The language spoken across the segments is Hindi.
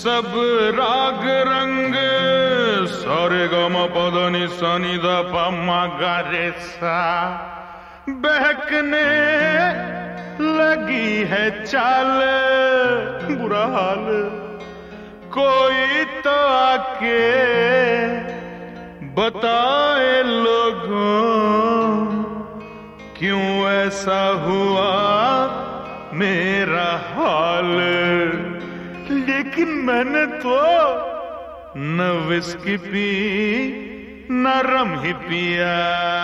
सब राग रंग सारे ग म प ध नि सा नि ध प म ग रे सा बहकने लगी है चाल, बुरा हाल कोई तो आके बताए लोगों क्यों ऐसा हुआ मेरा हाल। लेकिन मैंने तो न विस्की पी न रम ही पिया,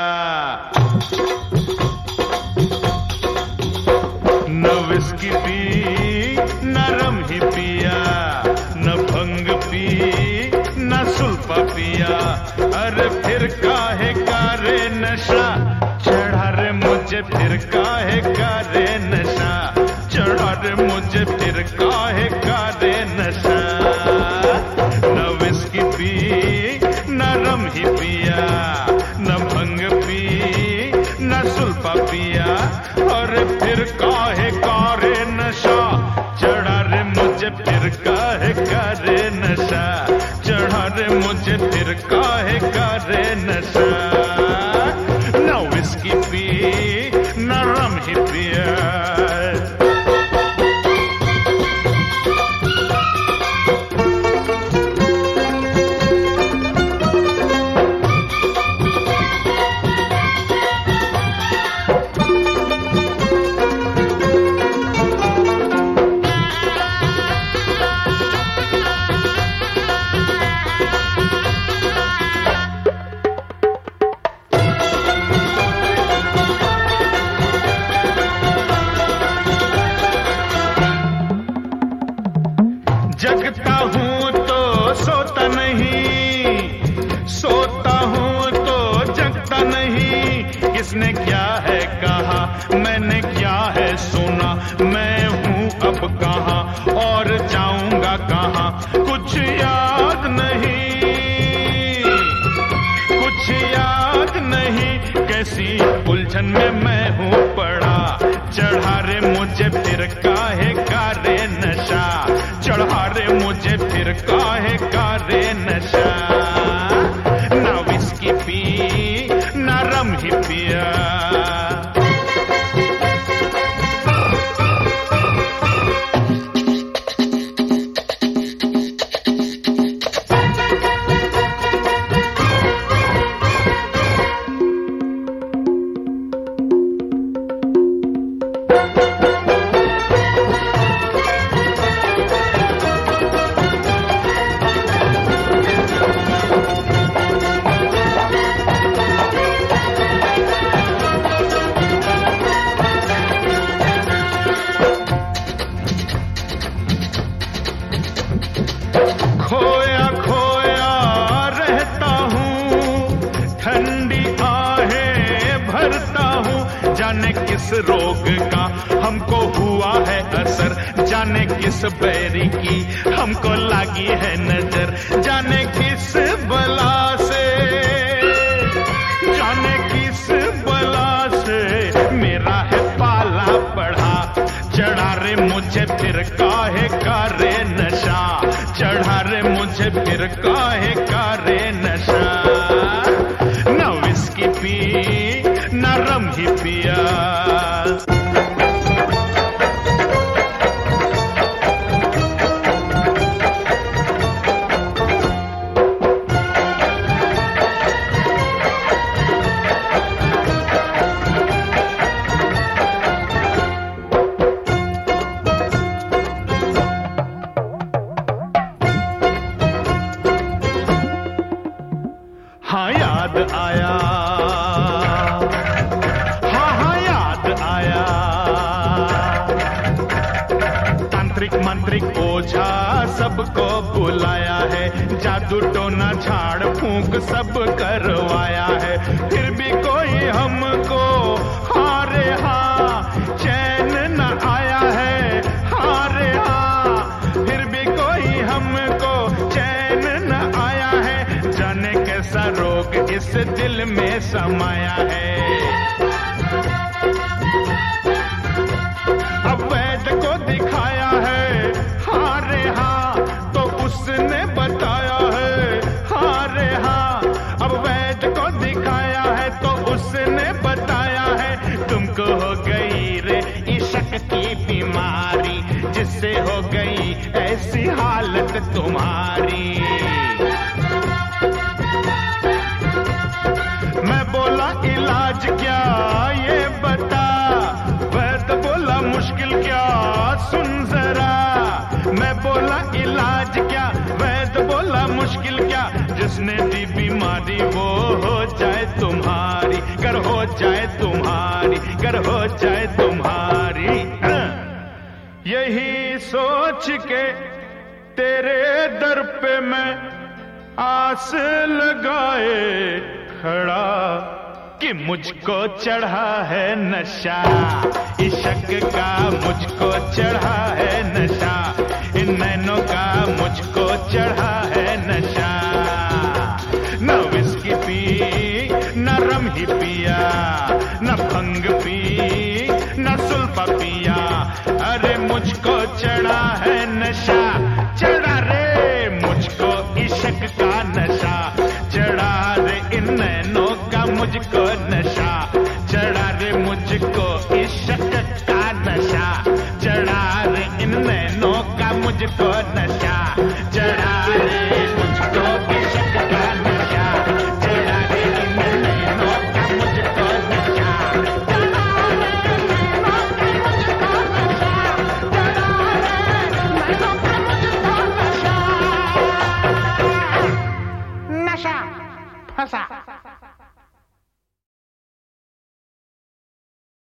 न विस्की पी न रम ही पिया, न भंग पी न सुल्फा पिया। अरे फिर काहे का रे नशा चढ़ा रे मुझे, फिर काहे का रे नशा चढ़ा रे मुझे, फिर काहे का रे नशा। न विस्की पी न रम ही पिया, न भंग पी न सुल्फा पिया। और फिर काहे का रे नशा चढ़ा रे मुझे, फिर काहे का रे नशा चढ़ा रे मुझे, फिर काहे का रे नशा। न विस्की पी न रम ही पिया। जगता हूं तो सोता नहीं, सोता हूं तो जगता नहीं। किसने क्या है कहा मैंने क्या है सुना, मैं हूं अब कहां और जाऊंगा कहां। कुछ याद नहीं, कुछ याद नहीं, कैसी उलझन में मैं हूं पड़ा। चढ़ा रे मुझे फिर काहे का रे नशा, चढ़ा रे मुझे फिर काहे का रे नशा। ना विस्की पी ना रम ही पिया। खोया खोया रहता हूँ, ठंडी आहें भरता हूँ। जाने किस रोग का हमको हुआ है असर, जाने किस बैरी की हमको लगी है नजर। जाने किस बला से, जाने किस बला से मेरा है पाला पड़ा। चढ़ा रे मुझे फिर काहे का रे नशा, चढ़ा रे मुझे फिर काहे का रे नशा। न विस्की पी न रम ही पिया। हाँ याद आया, हाँ याद आया। तांत्रिक मंत्रिक ओझा सबको बुलाया है, जादू टोना झाड़ फूंक सब करवाया है। फिर भी कोई हमको हाँ रे हाँ चैन न आया है, हाँ रे हाँ। फिर भी कोई हमको चैन न आया है, जाने कैसा रोग इस दिल में समाया है। अब वैद्य को दिखाया है हाँ रे हाँ, तो उसने बताया है तुमको हो गई रे इश्क की बीमारी, जिससे हो गई ऐसी हालत तुम्हारी। मैं बोला इलाज क्या ये बता, वैद्य बोला मुश्किल क्या सुन जरा। मैं बोला इलाज क्या, वैद्य बोला मुश्किल क्या, जिसने दी बीमारी वो हो जाए तुम्हारी, कर हो जाए तुम्हारी, कर हो जाए तुम्हारी। यही सोच के तेरे दर पे मैं आस लगाए खड़ा कि मुझको चढ़ा है नशा, इश्क का मुझको चढ़ा है नशा, इन नैनों का मुझको चढ़ा है नशा। न विस्की पी न रम ही पिया, न भंग पी न सुल्फा पिया, अरे मुझको चढ़ा है नशा, चढ़ा रे मुझको इश्क का नशा, चढ़ा रे इन नैनों का मुझको नशा, चढ़ा रे मुझको इश्क का नशा, चढ़ा रे इन नैनों का मुझको नशा, चढ़ा रे